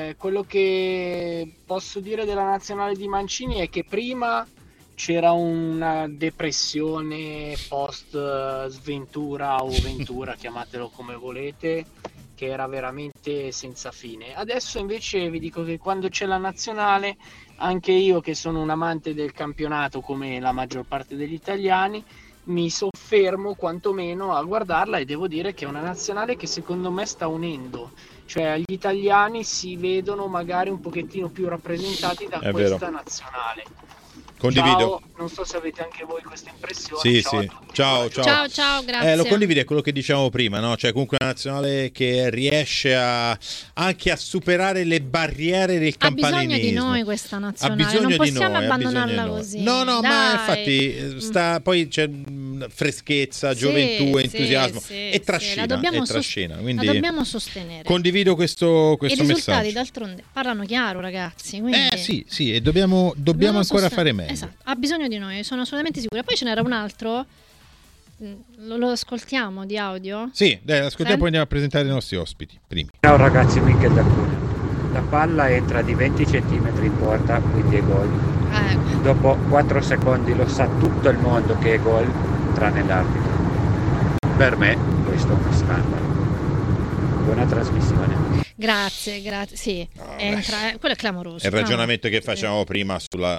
quello che posso dire della nazionale di Mancini è che prima c'era una depressione post sventura o ventura, chiamatelo come volete, che era veramente senza fine. Adesso invece vi dico che quando c'è la nazionale, anche io che sono un amante del campionato come la maggior parte degli italiani, mi soffermo quantomeno a guardarla e devo dire che è una nazionale che secondo me sta unendo, cioè gli italiani si vedono magari un pochettino più rappresentati da questa nazionale. Condivido. Ciao, non so se avete anche voi questa impressione. Sì, Ciao sì. a tutti. Ciao, grazie. Lo condivido, è quello che dicevamo prima, no? Cioè comunque una nazionale che riesce anche a superare le barriere del campanilismo. Ha bisogno di noi questa nazionale, ha bisogno non possiamo di noi, abbandonarla così. No, dai. ma infatti poi c'è freschezza, gioventù, entusiasmo e trascina. Quindi la dobbiamo sostenere. Condivido questo I risultati messaggio. D'altronde parlano chiaro, ragazzi. Quindi sì, e dobbiamo ancora fare meglio. Esatto, ha bisogno di noi, sono assolutamente sicura. Poi ce n'era un altro, lo ascoltiamo di audio? Sì, dai, ascoltiamo, poi andiamo a presentare i nostri ospiti. Primi. Ciao ragazzi, Michel da Cuneo. La palla entra di 20 cm in porta, quindi è gol. Dopo 4 secondi lo sa tutto il mondo che è gol, tranne l'arbitro. Per me questo è uno scandalo. Buona trasmissione. Grazie. Sì, quello è clamoroso. È il ragionamento che facevamo prima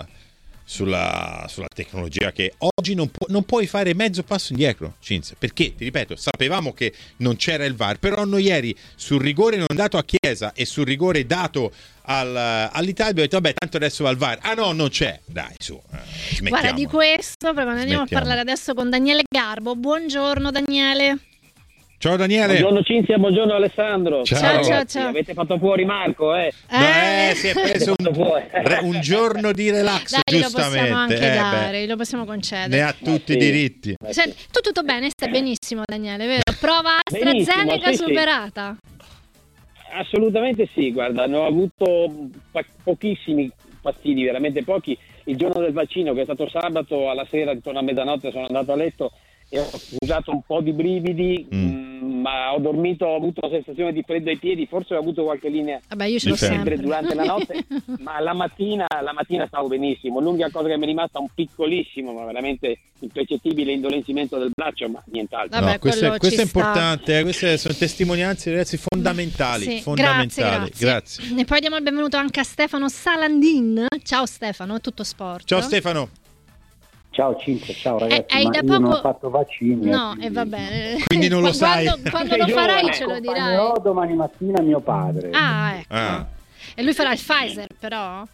sulla tecnologia, che oggi non puoi fare mezzo passo indietro, Cinzia, perché ti ripeto, sapevamo che non c'era il VAR, però noi ieri sul rigore non dato a Chiesa e sul rigore dato all'Italia abbiamo detto vabbè, tanto adesso va il VAR. No, non c'è, dai, su, smettiamo. Guarda, di questo proprio andiamo a parlare adesso con Daniele Garbo. Buongiorno Daniele. Ciao Daniele. Buongiorno Cinzia, buongiorno Alessandro. Ciao. Avete fatto fuori Marco, si è preso un giorno di relax. Dai, giustamente. Lo possiamo anche dare, lo possiamo concedere. Ne ha tutti i diritti. Senti, tutto bene, stai benissimo Daniele, vero? Prova AstraZeneca superata. Assolutamente sì, guarda, ne ho avuto pochissimi fastidi, veramente pochi. Il giorno del vaccino, che è stato sabato, alla sera intorno a mezzanotte sono andato a letto e ho usato un po' di brividi, ma ho dormito, ho avuto la sensazione di freddo ai piedi, forse ho avuto qualche linea io ce l'ho sempre durante la notte, ma la mattina stavo benissimo. L'unica cosa che mi è rimasta un piccolissimo, ma veramente impercettibile indolenzimento del braccio, ma nient'altro. Vabbè, questo è importante, queste sono testimonianze, ragazzi, fondamentali. Grazie. E poi diamo il benvenuto anche a Stefano Salandin. Ciao Stefano, tutto sport. Ciao Stefano. Ciao Cinzia, ciao ragazzi, io non ho fatto vaccini. No, e va bene. Quindi non lo sai. Quando lo farai ce lo dirai. Lo domani mattina mio padre. Ecco. E lui farà il Pfizer, però?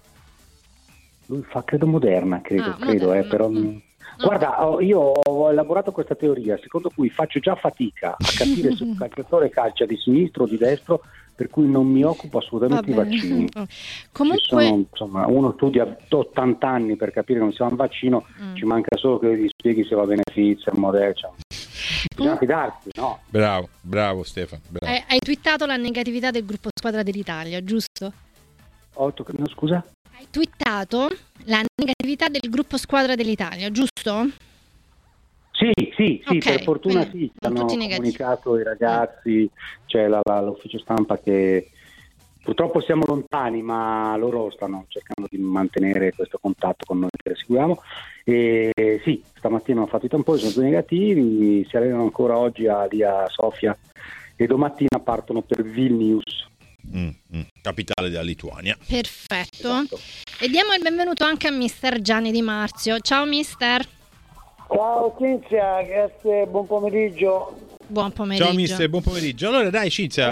Lui fa, credo Moderna, Moderna. però... Guarda, io ho elaborato questa teoria secondo cui faccio già fatica a capire se un calciatore calcia di sinistro o di destro, per cui non mi occupo assolutamente di vaccini. Comunque, uno studia 80 anni per capire come si fa un vaccino, ci manca solo che gli spieghi se va bene Pfizer, Moderna. Bisogna fidarsi, no? Bravo Stefano. Bravo. Hai twittato la negatività del gruppo squadra dell'Italia, giusto? No, scusa? Hai twittato la negatività del gruppo squadra dell'Italia, giusto? Sì, Okay, per fortuna quindi sì, hanno tutti negativi. comunicato i ragazzi, c'è l'ufficio stampa che purtroppo siamo lontani, ma loro stanno cercando di mantenere questo contatto con noi che le seguiamo. E sì, stamattina hanno fatto i tamponi, sono 2 negativi, si allenano ancora oggi lì a Sofia e domattina partono per Vilnius. Capitale della Lituania. Perfetto. Esatto. E diamo il benvenuto anche a mister Gianni Di Marzio. Ciao mister. Ciao Cinzia, grazie, buon pomeriggio. Buon pomeriggio. Ciao mister, buon pomeriggio. Allora dai Cinzia,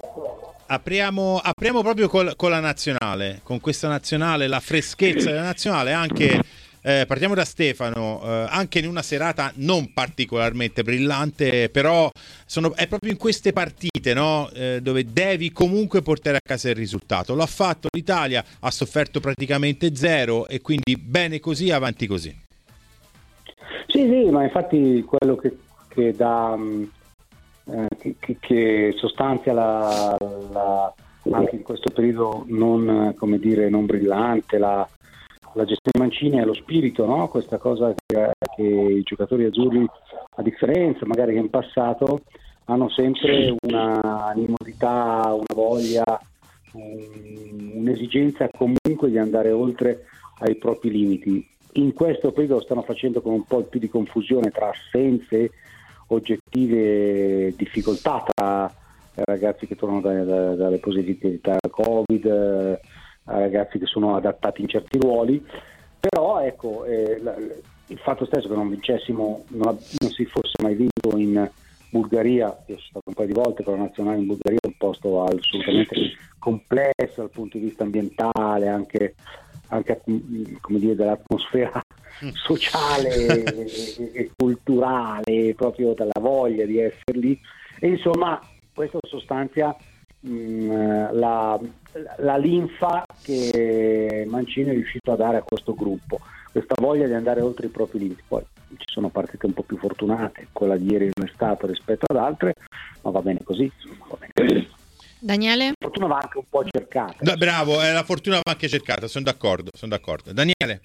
apriamo proprio con la nazionale, con questa nazionale, la freschezza della nazionale, anche partiamo da Stefano, anche in una serata non particolarmente brillante, però è proprio in queste partite, no, dove devi comunque portare a casa il risultato. L'ha fatto l'Italia, ha sofferto praticamente 0 e quindi bene così, avanti così. Sì, ma infatti quello che dà che sostanzia anche in questo periodo non brillante la gestione di Mancini è lo spirito, no? Questa cosa che i giocatori azzurri, a differenza magari che in passato, hanno sempre una animosità, una voglia un'esigenza comunque di andare oltre ai propri limiti. In questo periodo stanno facendo con un po' più di confusione tra assenze, oggettive difficoltà tra ragazzi che tornano dalle positività Covid, ragazzi che sono adattati in certi ruoli, però ecco, il fatto stesso che non vincessimo, non si fosse mai vinto in Bulgaria, io sono stato un paio di volte con la nazionale in Bulgaria, un posto assolutamente complesso dal punto di vista ambientale, anche come dire, dell'atmosfera sociale e culturale, proprio dalla voglia di essere lì, e insomma questo sostanzia la linfa che Mancini è riuscito a dare a questo gruppo, questa voglia di andare oltre i propri limiti. Poi ci sono partite un po' più fortunate, quella di ieri non è stata rispetto ad altre, ma va bene così, va bene. Daniele? La fortuna va anche un po' cercata. No, bravo, la fortuna va anche cercata, sono d'accordo. Daniele?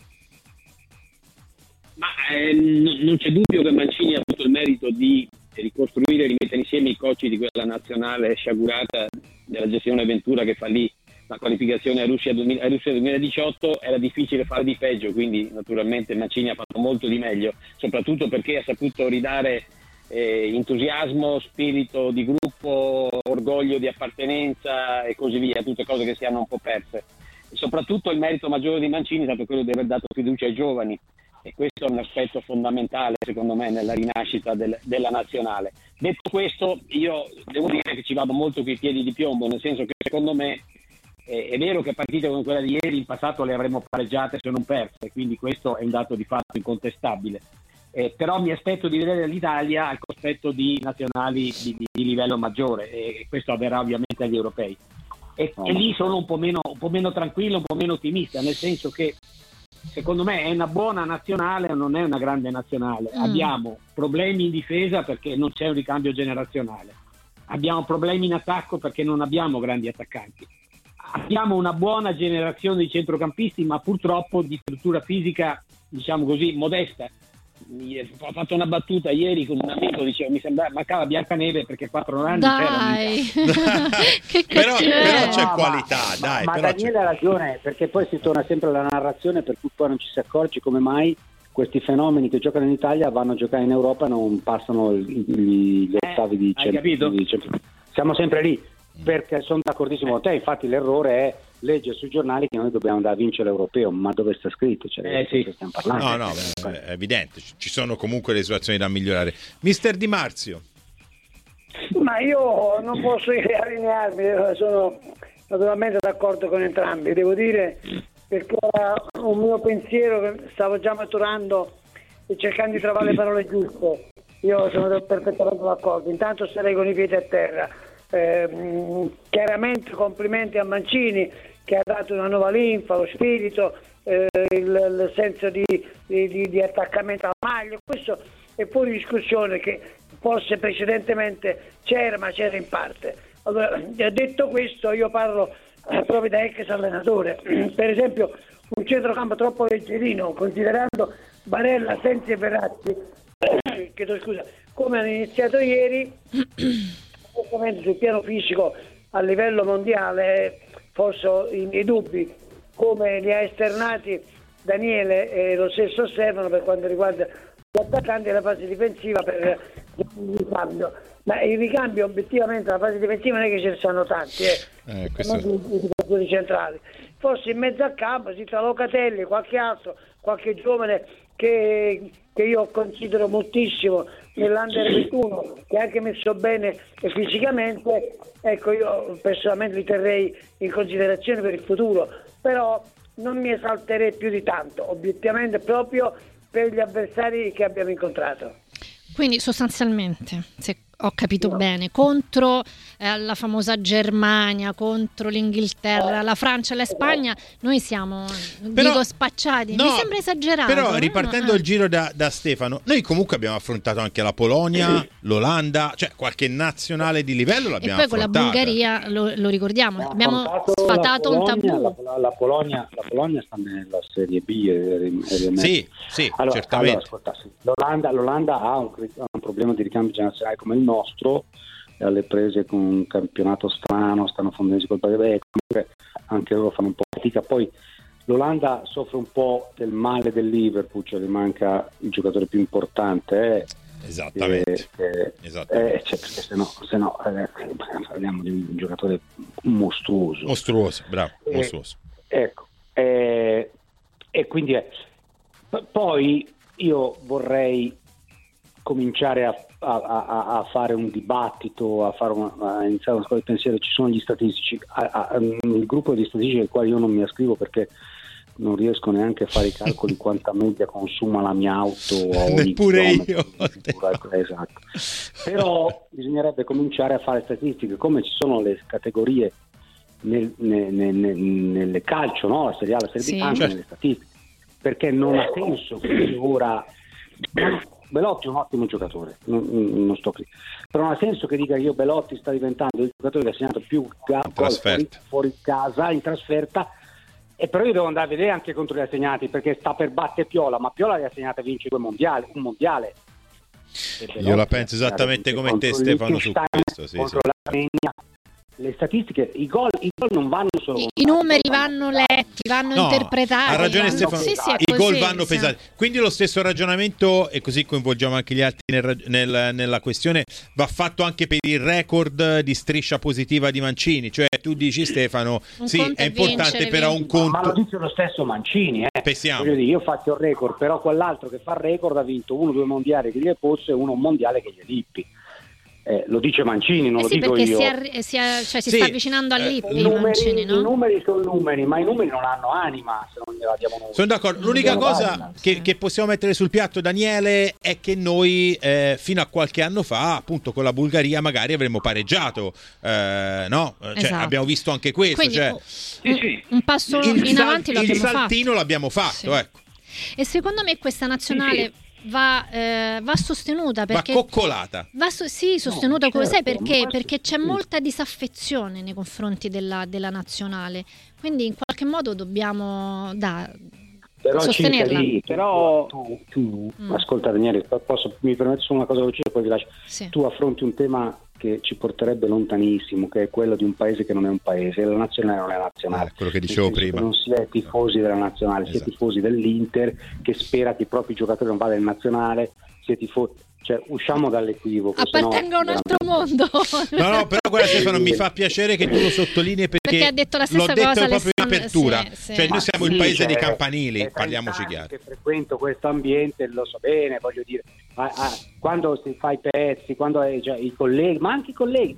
Ma non c'è dubbio che Mancini ha avuto il merito di ricostruire e rimettere insieme i cocci di quella nazionale sciagurata della gestione Ventura che fallì la qualificazione a Russia 2018. Era difficile fare di peggio, quindi naturalmente Mancini ha fatto molto di meglio, soprattutto perché ha saputo ridare entusiasmo, spirito di gruppo, orgoglio di appartenenza e così via, tutte cose che si hanno un po' perse. E soprattutto il merito maggiore di Mancini è stato quello di aver dato fiducia ai giovani, e questo è un aspetto fondamentale secondo me nella rinascita della nazionale. Detto questo, io devo dire che ci vado molto coi piedi di piombo, nel senso che secondo me è vero che partite come quella di ieri in passato le avremmo pareggiate se non perse, quindi questo è un dato di fatto incontestabile. Però mi aspetto di vedere l'Italia al cospetto di nazionali di livello maggiore, e questo avverrà ovviamente agli europei. E lì sono un po' meno tranquillo, un po' meno ottimista, nel senso che secondo me è una buona nazionale, non è una grande nazionale. Abbiamo problemi in difesa perché non c'è un ricambio generazionale, abbiamo problemi in attacco perché non abbiamo grandi attaccanti, abbiamo una buona generazione di centrocampisti, ma purtroppo di struttura fisica, diciamo così, modesta. Ho fatto una battuta ieri con un amico, dicevo mi mancava Biancaneve perché 4 anni dai. però c'è qualità, dai. Ma Daniele ha ragione, perché poi si torna sempre alla narrazione per cui poi non ci si accorge come mai questi fenomeni che giocano in Italia vanno a giocare in Europa e non passano gli ottavi di Champions. Siamo sempre lì, perché sono d'accordissimo con te. Infatti l'errore è leggere sui giornali che noi dobbiamo andare a vincere l'europeo, ma dove sta scritto? Sì. Stiamo parlando. No, è evidente, ci sono comunque le situazioni da migliorare. Mister Di Marzio. Ma io non posso allinearmi, sono naturalmente d'accordo con entrambi, devo dire, perché era un mio pensiero che stavo già maturando e cercando di trovare le parole giuste. Io sono perfettamente d'accordo, intanto sarei con i piedi a terra. Chiaramente complimenti a Mancini che ha dato una nuova linfa, lo spirito, il senso di attaccamento alla maglia. Questo è fuori discussione, che forse precedentemente c'era, ma c'era in parte. Allora, detto questo, io parlo proprio da ex allenatore. Per esempio, un centrocampo troppo leggerino, considerando Barella, Sensi e Verratti, chiedo scusa, come hanno iniziato ieri, sul piano fisico a livello mondiale forse i miei dubbi, come li ha esternati Daniele e lo stesso Stefano per quanto riguarda gli attaccanti e la fase difensiva per il ricambio. Ma il ricambio obiettivamente la fase difensiva non è che ce ne sono tanti, i centrali. Forse in mezzo al campo tra Locatelli, qualche altro, qualche giovane che io considero moltissimo nell'Under 21, che ha anche messo bene fisicamente, ecco, io personalmente li terrei in considerazione per il futuro, però non mi esalterei più di tanto, obiettivamente, proprio per gli avversari che abbiamo incontrato. Quindi sostanzialmente, se ho capito bene, contro la famosa Germania, contro l'Inghilterra, la Francia e la Spagna, noi siamo, dico, spacciati. Mi sembra esagerato. Però ripartendo il giro da Stefano, noi comunque abbiamo affrontato anche la Polonia, l'Olanda, cioè qualche nazionale di livello l'abbiamo affrontata. E poi con la Bulgaria, lo ricordiamo, abbiamo sfatato un tabù. La Polonia sta nella Serie B. Sì, certamente. L'Olanda ha un problema di ricambio generazionale come il nostro, alle prese con un campionato strano, stanno fondendosi col Comunque anche loro fanno un po' fatica. Poi l'Olanda soffre un po' del male del Liverpool, cioè gli manca il giocatore più importante. Esattamente. Perché se no parliamo di un giocatore mostruoso, bravo, mostruoso. Ecco, e quindi poi io vorrei cominciare a fare un dibattito, a iniziare una scuola di pensiero. Ci sono gli statistici, il gruppo di statistici al quale io non mi ascrivo perché non riesco neanche a fare i calcoli quanta media consuma la mia auto neppure io. Esatto. Però bisognerebbe cominciare a fare statistiche, come ci sono le categorie nel calcio, no? La Serie A, la Serie B, anche nelle statistiche, perché non ha senso che ora Belotti è un ottimo giocatore, non sto qui, però non ha senso che dica io Belotti sta diventando il giocatore che ha segnato più gol fuori casa in trasferta, e però io devo andare a vedere anche contro gli assegnati, perché sta per battere Piola, ma Piola li ha assegnati a vincere un mondiale. Io la penso esattamente come te, Stefano, su questo. Contro l'Armenia. Le statistiche, i gol non vanno solo. I numeri vanno letti, vanno interpretati. Ha ragione Stefano, i gol vanno pesati. Quindi lo stesso ragionamento, e così coinvolgiamo anche gli altri nella questione, va fatto anche per il record di striscia positiva di Mancini. Cioè tu dici, Stefano, è importante, però un conto. Ma lo dice lo stesso Mancini, Pensiamo. Voglio dire, io faccio il record, però quell'altro che fa il record ha vinto 1 o 2 mondiali che gli è posto e uno un mondiale che gli è Lippi. Lo dice Mancini, non lo dico io. Si sta avvicinando al Lippi. Mancini, no? I numeri sono numeri, ma i numeri non hanno anima se non gliela diamo noi. Sono d'accordo. L'unica cosa che possiamo mettere sul piatto, Daniele, è che noi fino a qualche anno fa, appunto con la Bulgaria, magari avremmo pareggiato, no? Cioè, esatto. Abbiamo visto anche questo. Quindi, un passo in avanti lo abbiamo fatto. Il saltino l'abbiamo fatto, ecco. E secondo me questa nazionale va sostenuta, perché va coccolata, sostenuta, come sai perché? Perché c'è molta disaffezione nei confronti della nazionale, quindi in qualche modo dobbiamo sostenerla. Però tu ascolta Daniele, mi permetti solo una cosa veloce, poi vi lascio. Tu affronti un tema che ci porterebbe lontanissimo, che è quello di un paese che non è un paese. La nazionale non è nazionale, quello che dicevo prima. Non si è tifosi della nazionale, si è tifosi dell'Inter che spera che i propri giocatori non vadano in nazionale, si è tifosi. Cioè, usciamo dall'equivoco. Appartengo a un altro mondo. No, però guarda Stefano, mi fa piacere che tu lo sottolinei, perché ha detto la stessa l'ho detto cosa proprio in apertura. Cioè, noi siamo il paese dei campanili, parliamoci chiaro. Che frequento questo ambiente, lo so bene, voglio dire, quando si fa i pezzi, quando i colleghi, ma anche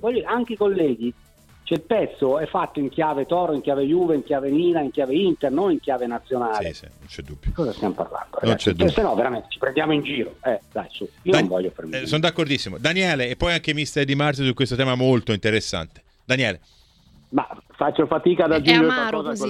i colleghi, cioè il pezzo è fatto in chiave Toro, in chiave Juve, in chiave Milan, in chiave Inter, non in chiave nazionale. Sì, non c'è dubbio. Cosa stiamo parlando? Non c'è dubbio. Se no veramente ci prendiamo in giro. Dai, su. Io non voglio fermarmi. Sono d'accordissimo. Daniele, e poi anche mister Di Marzio su questo tema molto interessante. Daniele. Ma faccio fatica ad aggiungere qualcosa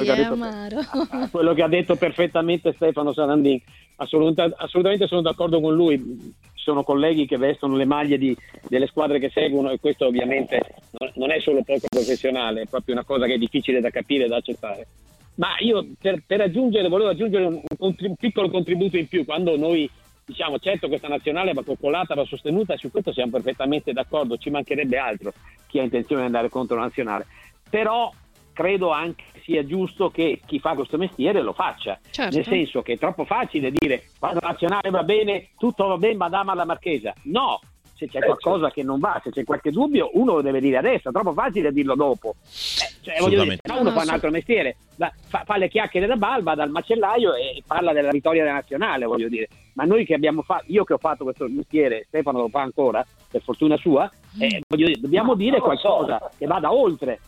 a quello che ha detto perfettamente Stefano Sarandin. Assolutamente sono d'accordo con lui. Ci sono colleghi che vestono le maglie delle squadre che seguono, e questo ovviamente non è solo poco professionale, è proprio una cosa che è difficile da capire e da accettare. Ma io volevo aggiungere un piccolo contributo in più. Quando noi diciamo certo questa nazionale va coccolata, va sostenuta, e su questo siamo perfettamente d'accordo, ci mancherebbe altro chi ha intenzione di andare contro la nazionale. Però credo anche sia giusto che chi fa questo mestiere lo faccia, nel senso che è troppo facile dire quando la nazionale va bene, tutto va bene, madama alla marchesa. No, se c'è qualcosa che non va, se c'è qualche dubbio, uno lo deve dire adesso, è troppo facile dirlo dopo. Voglio dire, se no uno fa un altro mestiere, fa le chiacchiere da balba dal macellaio e parla della vittoria della nazionale, voglio dire. Ma noi che abbiamo io che ho fatto questo mestiere, Stefano lo fa ancora, per fortuna sua, voglio dire, dobbiamo dire qualcosa che vada oltre.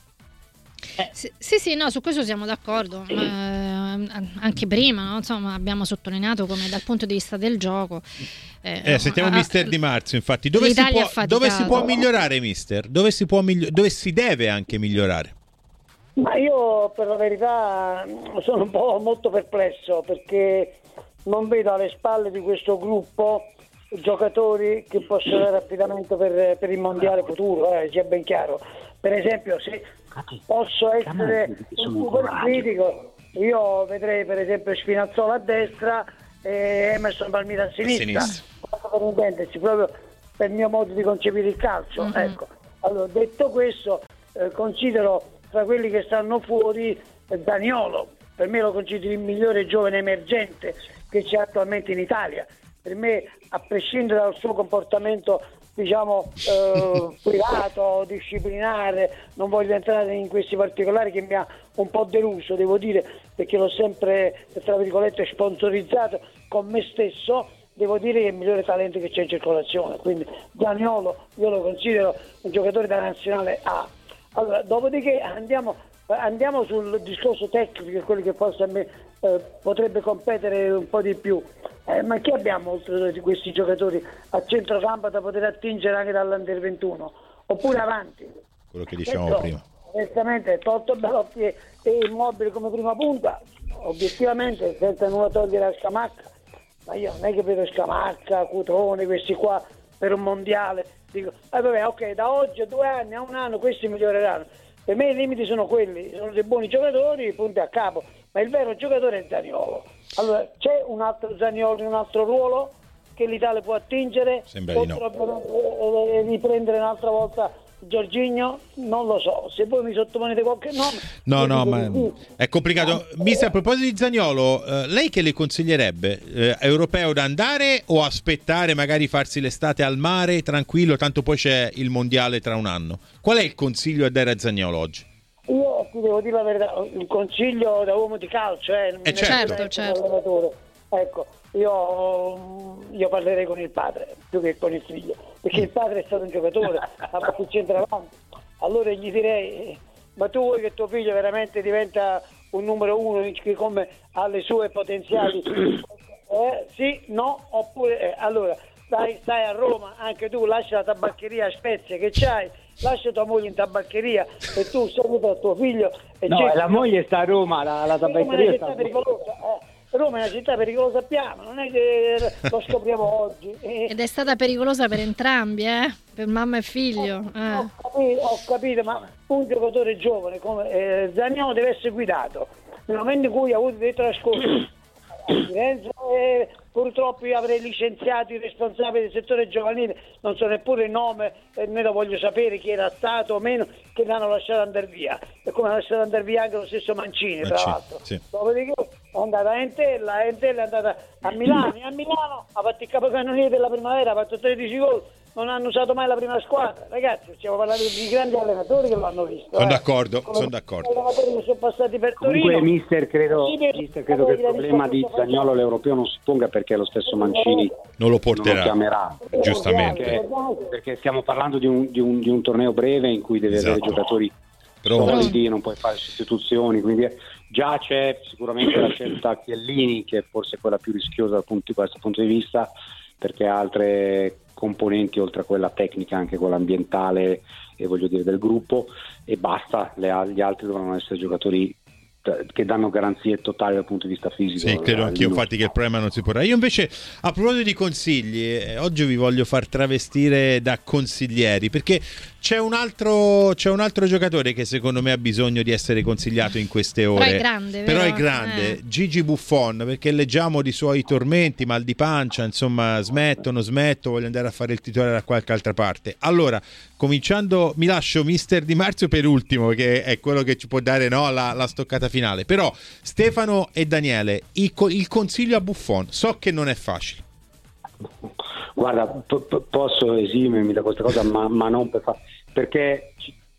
Sì, no, su questo siamo d'accordo. Anche prima, no? Insomma, abbiamo sottolineato come dal punto di vista del gioco. Sentiamo mister Di Marzio, infatti. Dove si può migliorare, mister? Dove si deve anche migliorare? Ma io, per la verità, sono un po' molto perplesso, perché non vedo alle spalle di questo gruppo giocatori che possono dare affidamento per il mondiale futuro, sia ben chiaro. Per esempio, se posso essere un super critico, io vedrei per esempio Spinazzola a destra e Emerson Palmieri a sinistra. Per intenderci, proprio per il mio modo di concepire il calcio. Ecco. Allora, detto questo, considero tra quelli che stanno fuori Zaniolo. Per me lo considero il migliore giovane emergente che c'è attualmente in Italia. Per me, a prescindere dal suo comportamento, diciamo, privato, disciplinare, non voglio entrare in questi particolari che mi ha un po' deluso, devo dire, perché l'ho sempre, tra virgolette, sponsorizzato con me stesso. Devo dire che è il migliore talento che c'è in circolazione, quindi Zaniolo io lo considero un giocatore da nazionale A. Allora, dopodiché andiamo sul discorso tecnico, quello che forse a me potrebbe competere un po' di più. Ma che abbiamo oltre di questi giocatori a centrocampo da poter attingere anche dall'Under 21? Oppure avanti? Quello che diciamo prima. Onestamente, tolto Belotti e Immobile come prima punta, obiettivamente, senza nulla togliere a Scamacca, ma io non è che vedo Scamacca, Cutrone, questi qua per un mondiale. Dico, vabbè, ok, da oggi a 2 anni, a 1 anno, questi miglioreranno. Per me i limiti sono quelli, sono dei buoni giocatori, punti a capo, ma il vero giocatore è Zaniolo. Allora, c'è un altro Zaniolo in un altro ruolo che l'Italia può attingere? Sembra di no. Riprendere un'altra volta Jorginho? Non lo so, se voi mi sottoponete qualche nome. No, ma è complicato. Mister, a proposito di Zaniolo, lei che le consiglierebbe? Europeo da andare o aspettare, magari farsi l'estate al mare tranquillo, tanto poi c'è il mondiale tra un anno? Qual è il consiglio a dare a Zaniolo oggi? Io ti devo dire la verità, un consiglio da uomo di calcio, certo. Ecco, io parlerei con il padre più che con il figlio, perché il padre è stato un giocatore, ha fatto il centravanti. Allora gli direi, ma tu vuoi che tuo figlio veramente diventa un numero 1 come ha le sue potenziali? Sì, no, oppure allora stai a Roma, anche tu lascia la tabaccheria a Spezia che c'hai, lascia tua moglie in tabaccheria e tu segui per tuo figlio. La moglie sta a Roma, la tabaccheria sta a Roma. Roma è una città pericolosa, sappiamo, non è che lo scopriamo oggi. Ed è stata pericolosa per entrambi, per mamma e figlio. Ho capito, ma un giocatore giovane come Zaniolo deve essere guidato. Nel momento in cui ha avuto dei trascorsi a Firenze, purtroppo io avrei licenziato i responsabili del settore giovanile, non so neppure il nome, né lo voglio sapere chi era stato o meno, che l'hanno lasciato andare via, e come ha lasciato andare via anche lo stesso Mancini, tra l'altro. Sì. Dopodiché è andata a Entella è andata a Milano, e a Milano ha fatto il capocannoniere della primavera, ha fatto 13 gol, non hanno usato mai la prima squadra. Ragazzi, stiamo parlando di grandi allenatori che l'hanno visto. Sono d'accordo. Allenatori che sono passati per Torino. Comunque, mister, credo che il problema di Zaniolo all'europeo non si ponga, perché lo stesso Mancini non lo porterà, non lo chiamerà, giustamente, perché stiamo parlando di un torneo breve in cui deve avere giocatori solidi, non puoi fare sostituzioni, quindi già c'è sicuramente la scelta Chiellini, che è forse quella più rischiosa da questo punto di vista, perché ha altre componenti oltre a quella tecnica, anche quella ambientale e voglio dire del gruppo, e basta, gli altri dovranno essere giocatori che danno garanzie totali dal punto di vista fisico. Sì, credo anch'io, infatti, che il problema non si porrà. Io invece, a proposito di consigli, oggi vi voglio far travestire da consiglieri, perché c'è un altro giocatore che secondo me ha bisogno di essere consigliato in queste ore. Però è grande, Gigi Buffon, perché leggiamo di suoi tormenti, mal di pancia, insomma, smetto, voglio andare a fare il titolare da qualche altra parte. Allora, cominciando, mi lascio Mister Di Marzio per ultimo, che è quello che ci può dare la stoccata finale. Però Stefano e Daniele, il consiglio a Buffon, so che non è facile. Guarda, posso esimermi da questa cosa, ma non perché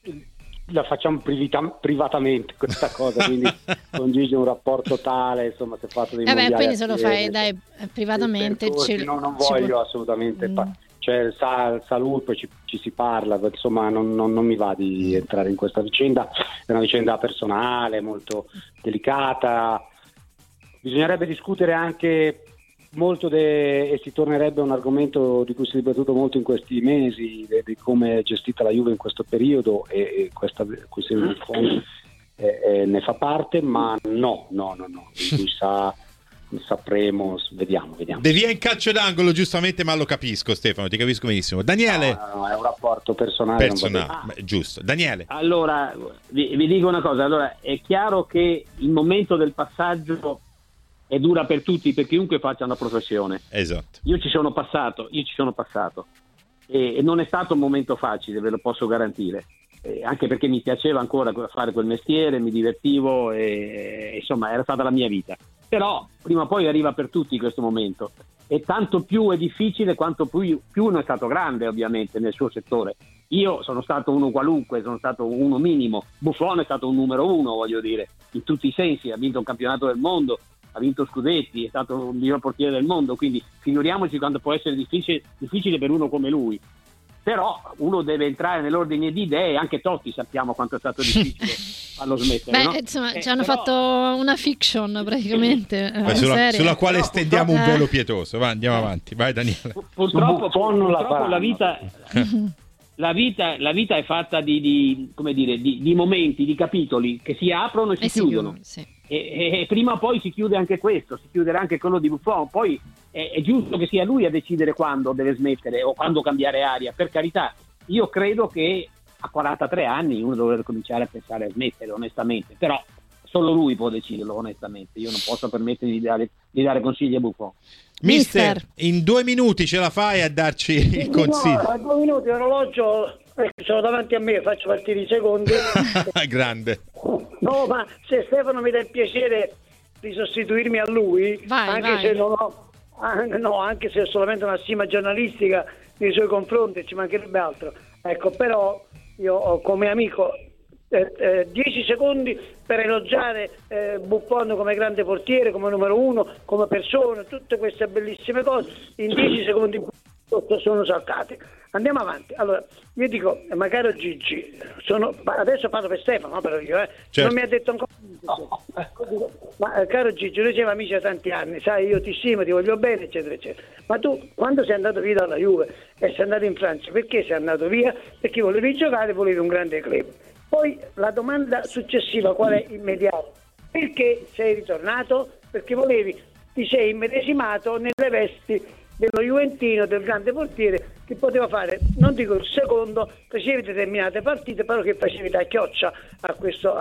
la facciamo privatamente questa cosa, quindi con Gigi un rapporto tale, insomma, si è fatto dei mondiali, quindi se lo fai privatamente non voglio assolutamente cioè saluto, ci si parla, insomma non mi va di entrare in questa vicenda, è una vicenda personale molto delicata, bisognerebbe discutere anche molto e si tornerebbe a un argomento di cui si è dibattuto molto in questi mesi, di come è gestita la Juve in questo periodo, e questa ne fa parte, ma no, sapremo, vediamo. De via in calcio d'angolo, giustamente, ma lo capisco, Stefano, ti capisco benissimo. Daniele? No, è un rapporto personale. Giusto. Daniele? Allora, vi dico una cosa, allora è chiaro che il momento del passaggio è dura per tutti, per chiunque faccia una professione. Esatto. Io ci sono passato. e non è stato un momento facile, ve lo posso garantire, anche perché mi piaceva ancora fare quel mestiere, mi divertivo e insomma era stata la mia vita. Però prima o poi arriva per tutti questo momento, e tanto più è difficile quanto più uno è stato grande, ovviamente, nel suo settore. Io sono stato uno qualunque, sono stato uno minimo. Buffon è stato un numero uno, voglio dire, in tutti i sensi. Ha vinto un campionato del mondo, ha vinto scudetti, è stato il miglior portiere del mondo, quindi figuriamoci quanto può essere difficile per uno come lui. Però uno deve entrare nell'ordine di idee, anche Totti sappiamo quanto è stato difficile farlo smettere. Beh, no? insomma, ci hanno fatto una fiction praticamente. Sulla quale stendiamo un velo pietoso. Va, andiamo avanti, vai Daniele. Purtroppo la vita è fatta di momenti, di capitoli che si aprono e si chiudono. Sì. E prima o poi si chiude anche questo, si chiuderà anche quello di Buffon. Poi è giusto che sia lui a decidere quando deve smettere o quando cambiare aria, per carità. Io credo che a 43 anni uno dovrebbe cominciare a pensare a smettere, onestamente, però solo lui può deciderlo, onestamente. Io non posso permettermi di dare consigli a Buffon. Mister, in 2 minuti ce la fai a darci il consiglio? No, 2 minuti l'orologio sono davanti a me, faccio partire i secondi. Grande. No, ma se Stefano mi dà il piacere di sostituirmi a lui, vai. Se non ho, anche se ho solamente una stima giornalistica nei suoi confronti, ci mancherebbe altro. Ecco, però io ho come amico 10 secondi per elogiare Buffon come grande portiere, come numero uno, come persona, tutte queste bellissime cose. In 10 secondi sono saltate. Andiamo avanti. Allora, io dico, ma caro Gigi, adesso parlo per Stefano, però io, certo. Non mi ha detto ancora. Ma caro Gigi, noi siamo amici da tanti anni, sai, io ti stimo, ti voglio bene, eccetera, eccetera. Ma tu, quando sei andato via dalla Juve e sei andato in Francia, perché sei andato via? Perché volevi giocare, volevi un grande club. Poi la domanda successiva, qual è immediata? Perché sei ritornato? Perché ti sei immedesimato nelle vesti dello juventino, del grande portiere che poteva fare, non dico il secondo, facevi determinate partite, però che facevi da chioccia a questo,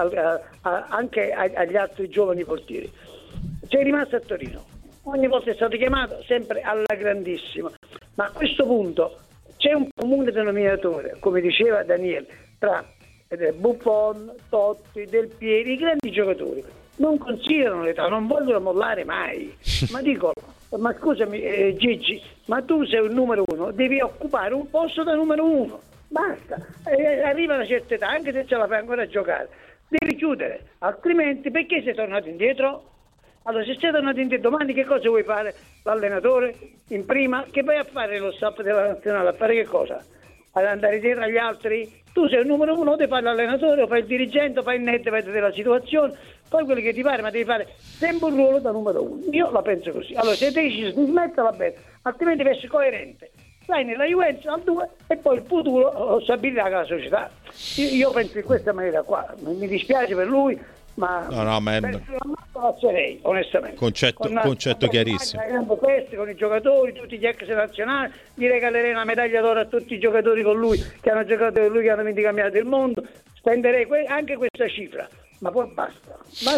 anche agli altri giovani portieri. Sei rimasto a Torino, ogni volta è stato chiamato, sempre alla grandissima, ma a questo punto c'è un comune denominatore, come diceva Daniele, tra Buffon, Totti, Del Piero, i grandi giocatori. Non considerano l'età, non vogliono mollare mai. Ma scusami Gigi, ma tu sei un numero uno, devi occupare un posto da numero uno, basta. Arriva una certa età, anche se ce la fai ancora a giocare, devi chiudere, altrimenti perché sei tornato indietro? Allora, se sei tornato indietro domani, che cosa vuoi fare? L'allenatore in prima? Che vai a fare lo staff della nazionale? A fare che cosa? Ad andare dietro agli altri? Tu sei il numero uno, devi fare l'allenatore, o fai il dirigente, o fai il net, vedi della situazione, poi quello che ti pare, ma devi fare sempre un ruolo da numero uno. Io la penso così. Allora, se decidi di smetterla bene, altrimenti devi essere coerente. Vai nella Juventus al 2 e poi il futuro lo stabilirà con la società. Io penso in questa maniera qua. Mi dispiace per lui, ma ma passerei, onestamente. Concetto chiarissimo. Con i giocatori, tutti gli ex nazionali, gli regalerei una medaglia d'oro a tutti i giocatori con lui che hanno giocato con lui, che hanno vinto i campionati del mondo. Spenderei anche questa cifra, ma poi basta.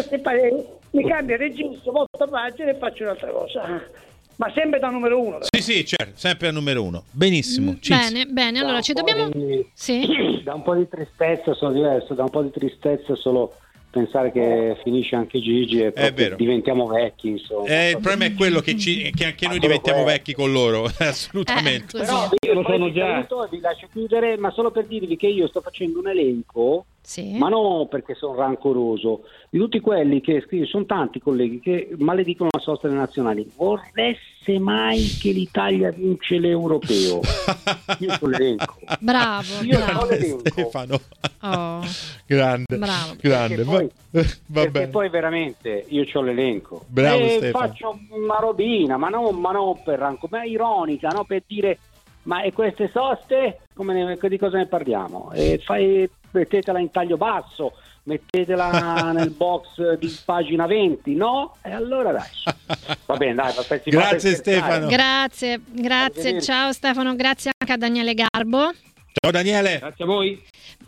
Mi cambia registro, volta pagina e faccio un'altra cosa. Ma sempre da numero uno. Sì, certo, sempre da numero uno. Benissimo. Bene, allora ci dobbiamo... Sì. Da un po' di tristezza sono diverso, da un po' di tristezza solo pensare che finisce anche Gigi e diventiamo vecchi, insomma. Il problema è quello che anche noi diventiamo vecchi con loro, assolutamente. Però io lo sono già. Vi lascio chiudere, ma solo per dirvi che io sto facendo un elenco, ma non perché sono rancoroso, di tutti quelli che scrivono, sono tanti colleghi che maledicono la sosta delle nazionali. Vorreste mai che l'Italia vince l'europeo? Io sono l'elenco. Bravo. Stefano. Oh. Grande. Bravo. Grande. Perché poi veramente io c'ho l'elenco. Bravo Stefano. Faccio una robina, ma non per ranco, ma ironica, no? Per dire, ma e queste soste di cosa ne parliamo? Mettetela in taglio basso, mettetela nel box di pagina 20, no? E allora dai. Va bene, dai. Grazie Stefano. Grazie. Ciao Stefano, grazie anche a Daniele Garbo. Ciao Daniele. Grazie a voi.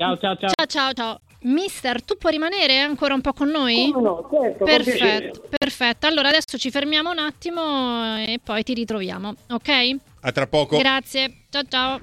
Ciao. Mister, tu puoi rimanere ancora un po' con noi? No, certo. Perfetto. Allora adesso ci fermiamo un attimo e poi ti ritroviamo, ok? A tra poco. Grazie. Ciao.